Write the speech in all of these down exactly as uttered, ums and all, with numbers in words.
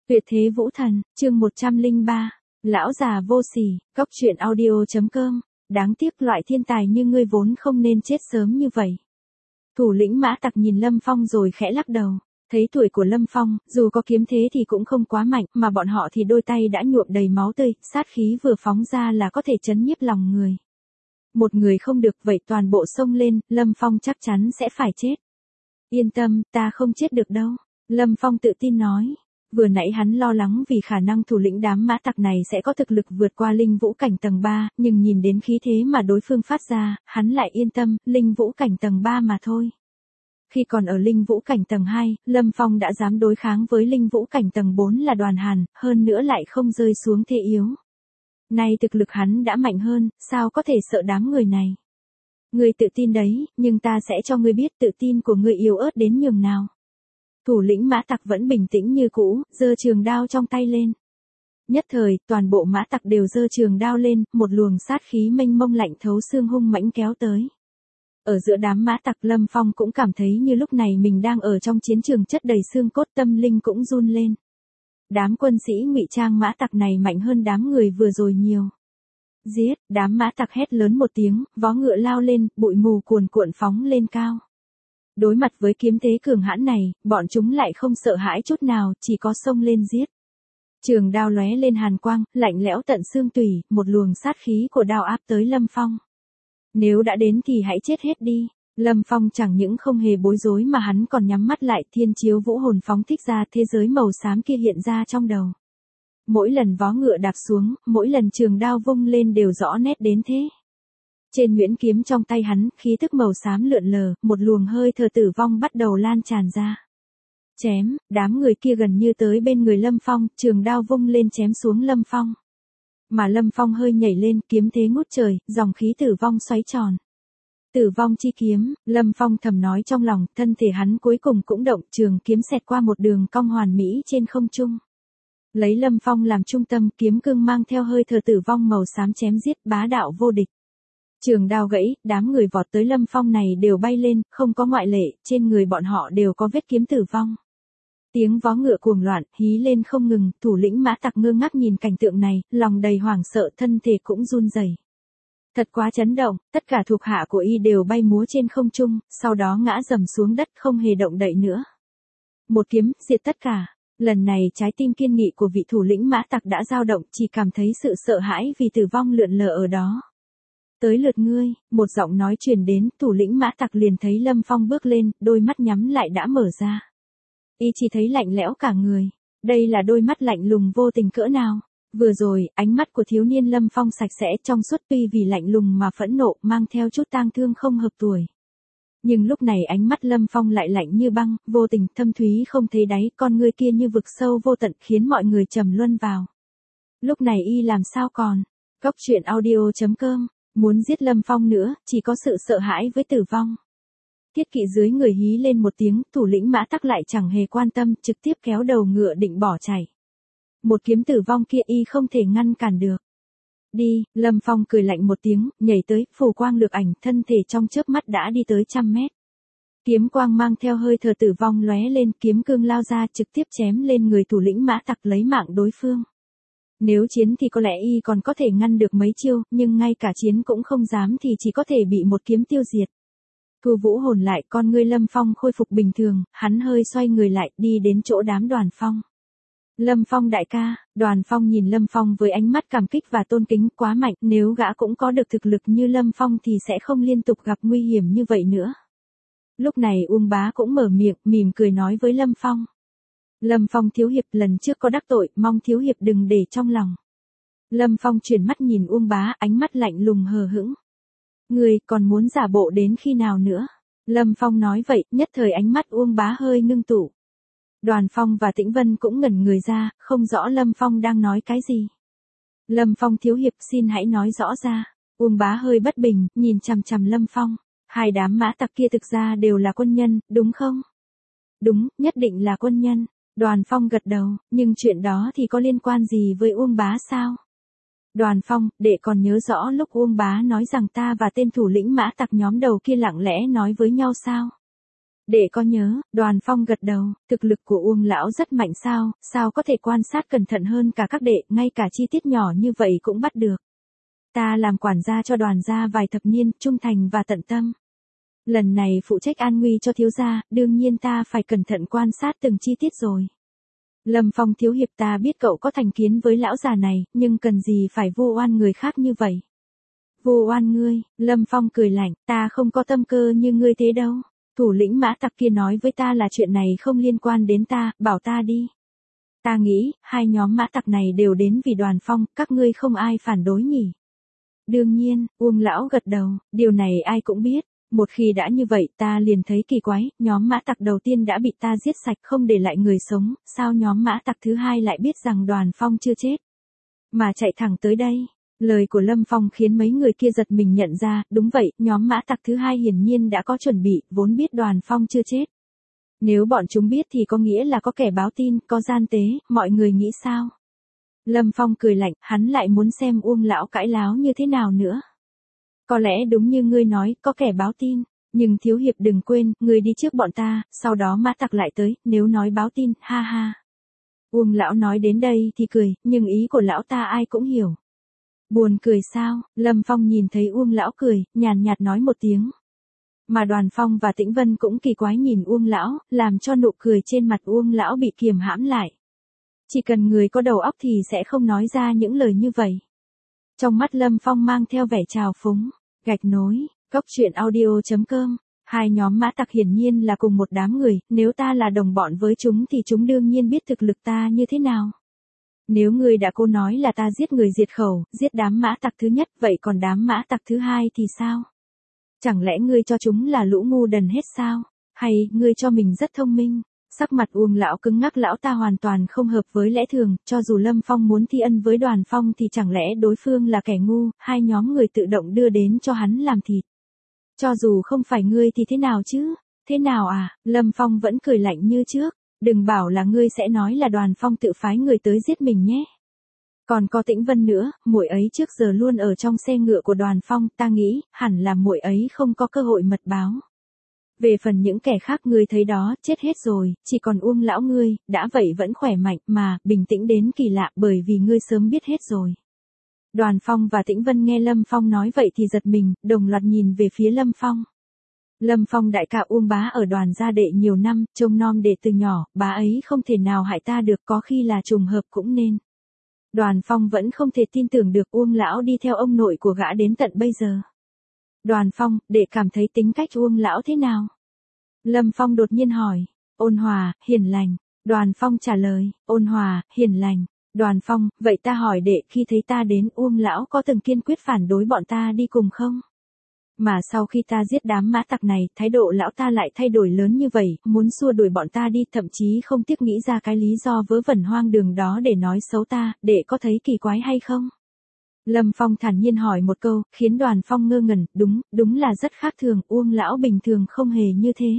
Tuyệt thế vũ thần, chương một trăm lẻ ba, lão già vô sỉ, cóc truyện audio.com, đáng tiếc loại thiên tài như ngươi vốn không nên chết sớm như vậy. Thủ lĩnh Mã Tặc nhìn Lâm Phong rồi khẽ lắc đầu, thấy tuổi của Lâm Phong, dù có kiếm thế thì cũng không quá mạnh, mà bọn họ thì đôi tay đã nhuộm đầy máu tươi, sát khí vừa phóng ra là có thể chấn nhiếp lòng người. Một người không được vậy toàn bộ xông lên, Lâm Phong chắc chắn sẽ phải chết. Yên tâm, ta không chết được đâu, Lâm Phong tự tin nói. Vừa nãy hắn lo lắng vì khả năng thủ lĩnh đám Mã Tặc này sẽ có thực lực vượt qua linh vũ cảnh tầng ba, nhưng nhìn đến khí thế mà đối phương phát ra, hắn lại yên tâm, linh vũ cảnh tầng ba mà thôi. Khi còn ở linh vũ cảnh tầng hai, Lâm Phong đã dám đối kháng với linh vũ cảnh tầng bốn là Đoàn Hàn, hơn nữa lại không rơi xuống thế yếu. Nay thực lực hắn đã mạnh hơn, sao có thể sợ đám người này. Ngươi tự tin đấy, nhưng ta sẽ cho ngươi biết tự tin của ngươi yếu ớt đến nhường nào. Thủ lĩnh Mã Tặc vẫn bình tĩnh như cũ, giơ trường đao trong tay lên. Nhất thời, toàn bộ Mã Tặc đều giơ trường đao lên, một luồng sát khí mênh mông lạnh thấu xương hung mãnh kéo tới. Ở giữa đám Mã Tặc, Lâm Phong cũng cảm thấy như lúc này mình đang ở trong chiến trường chất đầy xương cốt, tâm linh cũng run lên. Đám quân sĩ ngụy trang Mã Tặc này mạnh hơn đám người vừa rồi nhiều. Giết, đám Mã Tặc hét lớn một tiếng, vó ngựa lao lên, bụi mù cuồn cuộn phóng lên cao. Đối mặt với kiếm thế cường hãn này, bọn chúng lại không sợ hãi chút nào, chỉ có xông lên giết. Trường đao lóe lên hàn quang, lạnh lẽo tận xương tủy, một luồng sát khí của đao áp tới Lâm Phong. Nếu đã đến thì hãy chết hết đi. Lâm Phong chẳng những không hề bối rối mà hắn còn nhắm mắt lại, thiên chiếu vũ hồn phóng thích ra, thế giới màu xám kia hiện ra trong đầu. Mỗi lần vó ngựa đạp xuống, mỗi lần trường đao vung lên đều rõ nét đến thế. Trên nguyễn kiếm trong tay hắn, khí tức màu xám lượn lờ, một luồng hơi thở tử vong bắt đầu lan tràn ra. Chém, đám người kia gần như tới bên người Lâm Phong, trường đao vung lên chém xuống Lâm Phong. Mà Lâm Phong hơi nhảy lên, kiếm thế ngút trời, dòng khí tử vong xoáy tròn. Tử vong chi kiếm, Lâm Phong thầm nói trong lòng, thân thể hắn cuối cùng cũng động, trường kiếm xẹt qua một đường cong hoàn mỹ trên không trung. Lấy Lâm Phong làm trung tâm, kiếm cương mang theo hơi thở tử vong màu xám chém giết, bá đạo vô địch. Trường đao gãy, đám người vọt tới Lâm Phong này đều bay lên, không có ngoại lệ, trên người bọn họ đều có vết kiếm tử vong. Tiếng vó ngựa cuồng loạn, hí lên không ngừng, thủ lĩnh Mã Tặc ngơ ngác nhìn cảnh tượng này, lòng đầy hoảng sợ, thân thể cũng run rẩy. Thật quá chấn động, tất cả thuộc hạ của y đều bay múa trên không trung, sau đó ngã rầm xuống đất không hề động đậy nữa. Một kiếm, diệt tất cả. Lần này trái tim kiên nghị của vị thủ lĩnh Mã Tặc đã dao động, chỉ cảm thấy sự sợ hãi vì tử vong lượn lờ ở đó. Tới lượt ngươi, một giọng nói truyền đến, thủ lĩnh Mã Tặc liền thấy Lâm Phong bước lên, đôi mắt nhắm lại đã mở ra. Y chỉ thấy lạnh lẽo cả người. Đây là đôi mắt lạnh lùng vô tình cỡ nào. Vừa rồi, ánh mắt của thiếu niên Lâm Phong sạch sẽ trong suốt, tuy vì lạnh lùng mà phẫn nộ, mang theo chút tang thương không hợp tuổi. Nhưng lúc này ánh mắt Lâm Phong lại lạnh như băng, vô tình, thâm thúy không thấy đáy, con ngươi kia như vực sâu vô tận khiến mọi người trầm luân vào. Lúc này y làm sao còn? Cóc truyện audio.com, muốn giết Lâm Phong nữa, chỉ có sự sợ hãi với tử vong. Thiết kỵ dưới người hí lên một tiếng, thủ lĩnh Mã Tặc lại chẳng hề quan tâm, trực tiếp kéo đầu ngựa định bỏ chạy. Một kiếm tử vong kia y không thể ngăn cản được. Đi, Lâm Phong cười lạnh một tiếng, nhảy tới, phù quang lược ảnh, thân thể trong chớp mắt đã đi tới trăm mét. Kiếm quang mang theo hơi thở tử vong lóe lên, kiếm cương lao ra trực tiếp chém lên người thủ lĩnh Mã Tặc lấy mạng đối phương. Nếu chiến thì có lẽ y còn có thể ngăn được mấy chiêu, nhưng ngay cả chiến cũng không dám thì chỉ có thể bị một kiếm tiêu diệt. Thu vũ hồn lại, con ngươi Lâm Phong khôi phục bình thường, hắn hơi xoay người lại, đi đến chỗ đám Đoàn Phong. Lâm Phong đại ca, Đoàn Phong nhìn Lâm Phong với ánh mắt cảm kích và tôn kính, quá mạnh, nếu gã cũng có được thực lực như Lâm Phong thì sẽ không liên tục gặp nguy hiểm như vậy nữa. Lúc này Uông Bá cũng mở miệng, mỉm cười nói với Lâm Phong. Lâm Phong thiếu hiệp, lần trước có đắc tội, mong thiếu hiệp đừng để trong lòng. Lâm Phong chuyển mắt nhìn Uông Bá, ánh mắt lạnh lùng hờ hững. Người còn muốn giả bộ đến khi nào nữa? Lâm Phong nói vậy, nhất thời ánh mắt Uông Bá hơi ngưng tụ. Đoàn Phong và Tĩnh Vân cũng ngẩn người ra, không rõ Lâm Phong đang nói cái gì. Lâm Phong thiếu hiệp, xin hãy nói rõ ra. Uông Bá hơi bất bình, nhìn chằm chằm Lâm Phong. Hai đám Mã Tặc kia thực ra đều là quân nhân, đúng không? Đúng, nhất định là quân nhân. Đoàn Phong gật đầu, nhưng chuyện đó thì có liên quan gì với Uông Bá sao? Đoàn Phong, đệ còn nhớ rõ lúc Uông Bá nói rằng ta và tên thủ lĩnh Mã Tặc nhóm đầu kia lặng lẽ nói với nhau sao? Đệ có nhớ, Đoàn Phong gật đầu, thực lực của Uông lão rất mạnh sao, sao có thể quan sát cẩn thận hơn cả các đệ, ngay cả chi tiết nhỏ như vậy cũng bắt được. Ta làm quản gia cho Đoàn gia vài thập niên, trung thành và tận tâm. Lần này phụ trách an nguy cho thiếu gia, đương nhiên ta phải cẩn thận quan sát từng chi tiết rồi. Lâm Phong thiếu hiệp, ta biết cậu có thành kiến với lão già này, nhưng cần gì phải vu oan người khác như vậy. Vu oan ngươi, Lâm Phong cười lạnh, ta không có tâm cơ như ngươi thế đâu. Thủ lĩnh mã tặc kia nói với ta là chuyện này không liên quan đến ta, bảo ta đi. Ta nghĩ, hai nhóm mã tặc này đều đến vì Đoàn Phong, các ngươi không ai phản đối nhỉ. Đương nhiên, Uông lão gật đầu, điều này ai cũng biết. Một khi đã như vậy ta liền thấy kỳ quái, nhóm mã tặc đầu tiên đã bị ta giết sạch không để lại người sống, sao nhóm mã tặc thứ hai lại biết rằng Đoàn Phong chưa chết. Mà chạy thẳng tới đây. Lời của Lâm Phong khiến mấy người kia giật mình nhận ra, đúng vậy, nhóm mã tặc thứ hai hiển nhiên đã có chuẩn bị, vốn biết Đoàn Phong chưa chết. Nếu bọn chúng biết thì có nghĩa là có kẻ báo tin, có gian tế, mọi người nghĩ sao? Lâm Phong cười lạnh, hắn lại muốn xem Uông lão cãi láo như thế nào nữa. Có lẽ đúng như ngươi nói, có kẻ báo tin, nhưng thiếu hiệp đừng quên, ngươi đi trước bọn ta, sau đó mã tặc lại tới, nếu nói báo tin, ha ha. Uông lão nói đến đây thì cười, nhưng ý của lão ta ai cũng hiểu. Buồn cười sao? Lâm Phong nhìn thấy Uông lão cười, nhàn nhạt nói một tiếng. Mà Đoàn Phong và Tĩnh Vân cũng kỳ quái nhìn Uông lão, làm cho nụ cười trên mặt Uông lão bị kiềm hãm lại. Chỉ cần người có đầu óc thì sẽ không nói ra những lời như vậy. Trong mắt Lâm Phong mang theo vẻ trào phúng. Gạch nối, cốc truyện audio chấm com. Hai nhóm mã tặc hiển nhiên là cùng một đám người, nếu ta là đồng bọn với chúng thì chúng đương nhiên biết thực lực ta như thế nào. Nếu ngươi đã cố nói là ta giết người diệt khẩu, giết đám mã tặc thứ nhất, vậy còn đám mã tặc thứ hai thì sao? Chẳng lẽ ngươi cho chúng là lũ ngu đần hết sao? Hay, ngươi cho mình rất thông minh? Sắc mặt Uông lão cứng ngắc, lão ta hoàn toàn không hợp với lẽ thường, cho dù Lâm Phong muốn thi ân với Đoàn Phong thì chẳng lẽ đối phương là kẻ ngu, hai nhóm người tự động đưa đến cho hắn làm thịt. Cho dù không phải ngươi thì thế nào chứ? Thế nào à? Lâm Phong vẫn cười lạnh như trước. Đừng bảo là ngươi sẽ nói là Đoàn Phong tự phái người tới giết mình nhé. Còn có Tĩnh Vân nữa, muội ấy trước giờ luôn ở trong xe ngựa của Đoàn Phong, ta nghĩ, hẳn là muội ấy không có cơ hội mật báo. Về phần những kẻ khác ngươi thấy đó, chết hết rồi, chỉ còn Uông lão ngươi, đã vậy vẫn khỏe mạnh mà, bình tĩnh đến kỳ lạ bởi vì ngươi sớm biết hết rồi. Đoàn Phong và Tĩnh Vân nghe Lâm Phong nói vậy thì giật mình, đồng loạt nhìn về phía Lâm Phong. Lâm Phong đại ca Uông bá ở Đoàn gia đệ nhiều năm, trông nom đệ từ nhỏ, bá ấy không thể nào hại ta được, có khi là trùng hợp cũng nên. Đoàn Phong vẫn không thể tin tưởng được Uông lão đi theo ông nội của gã đến tận bây giờ. Đoàn Phong, đệ cảm thấy tính cách Uông lão thế nào? Lâm Phong đột nhiên hỏi. Ôn hòa, hiền lành. Đoàn Phong trả lời, ôn hòa, hiền lành. Đoàn Phong, vậy ta hỏi đệ, khi thấy ta đến, Uông lão có từng kiên quyết phản đối bọn ta đi cùng không? Mà sau khi ta giết đám mã tặc này, thái độ lão ta lại thay đổi lớn như vậy, muốn xua đuổi bọn ta đi, thậm chí không tiếc nghĩ ra cái lý do vớ vẩn hoang đường đó để nói xấu ta, đệ có thấy kỳ quái hay không? Lâm Phong thản nhiên hỏi một câu, khiến Đoàn Phong ngơ ngẩn, đúng, đúng là rất khác thường, Uông lão bình thường không hề như thế.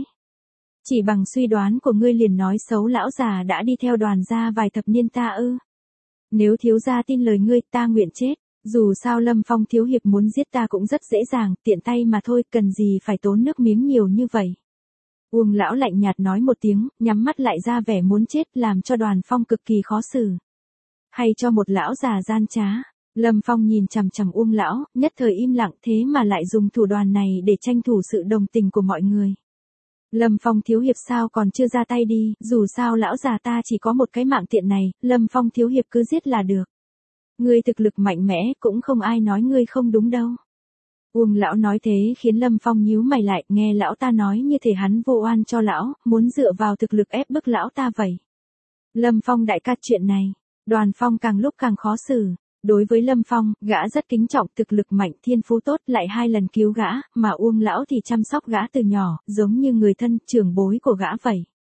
Chỉ bằng suy đoán của ngươi liền nói xấu lão già đã đi theo Đoàn gia vài thập niên ta ư? Nếu thiếu gia tin lời ngươi, ta nguyện chết. Dù sao Lâm Phong thiếu hiệp muốn giết ta cũng rất dễ dàng, tiện tay mà thôi, cần gì phải tốn nước miếng nhiều như vậy. Uông lão lạnh nhạt nói một tiếng, nhắm mắt lại ra vẻ muốn chết, làm cho Đoàn Phong cực kỳ khó xử. Hay cho một lão già gian trá. Lâm Phong nhìn chằm chằm Uông lão, nhất thời im lặng, thế mà lại dùng thủ đoạn này để tranh thủ sự đồng tình của mọi người. Lâm Phong thiếu hiệp sao còn chưa ra tay đi, dù sao lão già ta chỉ có một cái mạng tiện này, Lâm Phong thiếu hiệp cứ giết là được. Ngươi thực lực mạnh mẽ, cũng không ai nói ngươi không đúng đâu. Uông lão nói thế khiến Lâm Phong nhíu mày lại, nghe lão ta nói như thể hắn vô oan cho lão, muốn dựa vào thực lực ép bức lão ta vậy. Lâm Phong đại ca, chuyện này, Đoàn Phong càng lúc càng khó xử. Đối với Lâm Phong, gã rất kính trọng, thực lực mạnh, thiên phú tốt, lại hai lần cứu gã, mà Uông lão thì chăm sóc gã từ nhỏ, giống như người thân, trưởng bối của gã vậy.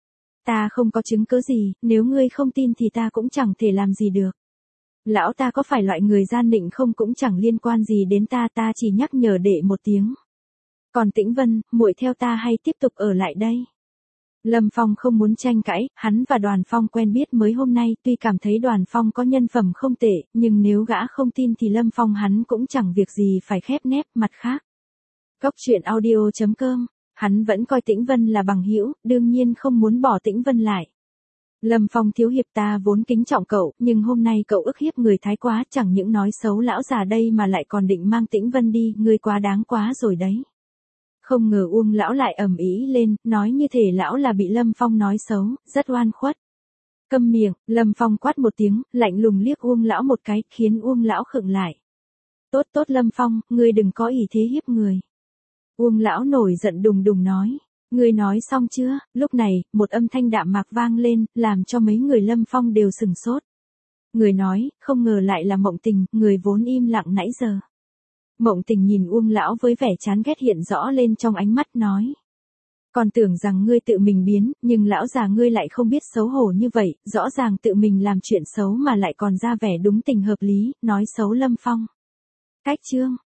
Ta không có chứng cứ gì, nếu ngươi không tin thì ta cũng chẳng thể làm gì được. Lão ta có phải loại người gian nịnh không cũng chẳng liên quan gì đến ta, ta chỉ nhắc nhở đệ một tiếng. Còn Tĩnh Vân, muội theo ta hay tiếp tục ở lại đây? Lâm Phong không muốn tranh cãi, hắn và Đoàn Phong quen biết mới hôm nay, tuy cảm thấy Đoàn Phong có nhân phẩm không tệ, nhưng nếu gã không tin thì Lâm Phong hắn cũng chẳng việc gì phải khép nép, mặt khác. Cốc truyện audio chấm com Hắn vẫn coi Tĩnh Vân là bằng hữu, đương nhiên không muốn bỏ Tĩnh Vân lại. Lâm Phong thiếu hiệp, ta vốn kính trọng cậu, nhưng hôm nay cậu ức hiếp người thái quá, chẳng những nói xấu lão già đây mà lại còn định mang Tĩnh Vân đi, ngươi quá đáng quá rồi đấy. Không ngờ Uông lão lại ầm ĩ lên, nói như thể lão là bị Lâm Phong nói xấu, rất oan khuất. Câm miệng, Lâm Phong quát một tiếng, lạnh lùng liếc Uông lão một cái, khiến Uông lão khựng lại. Tốt tốt Lâm Phong, ngươi đừng có ý thế hiếp người. Uông lão nổi giận đùng đùng nói. Ngươi nói xong chưa? Lúc này, một âm thanh đạm mạc vang lên, làm cho mấy người Lâm Phong đều sừng sốt. Người nói, không ngờ lại là Mộng Tình, người vốn im lặng nãy giờ. Mộng Tình nhìn Uông lão với vẻ chán ghét hiện rõ lên trong ánh mắt, nói. Còn tưởng rằng ngươi tự mình biến, nhưng lão già ngươi lại không biết xấu hổ như vậy, rõ ràng tự mình làm chuyện xấu mà lại còn ra vẻ đúng tình hợp lý, nói xấu Lâm Phong. Cách chương.